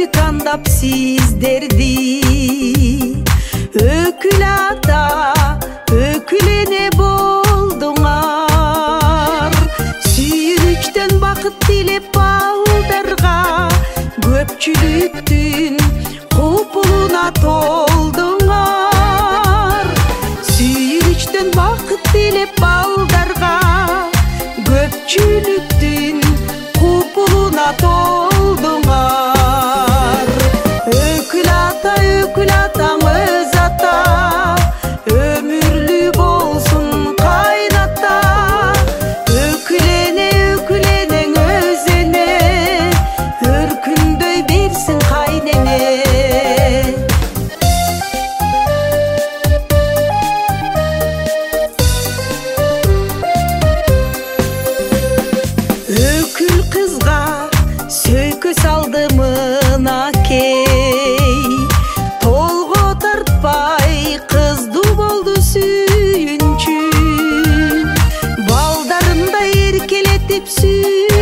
тандап сиздерди. Өкүл ата, өкүл эне болдуңар. Сүйүнүчтөн бакыт тилеп балдарга, көпчүлүктүн купулуна толдуңар. Сүйүнүчтөн бакыт тилеп балдарга, көпчүлүктүн купулуна толдуңар. Өкүл атаңыз ата, өмүрлүү болсун кайната. Өкүл энең өз эне, өркүндөй берсин кайнене. Өкүл кызга сөйкө салды мынакей, толго тартпай кызду болду сүйүнчү. Балдарындай эркелетип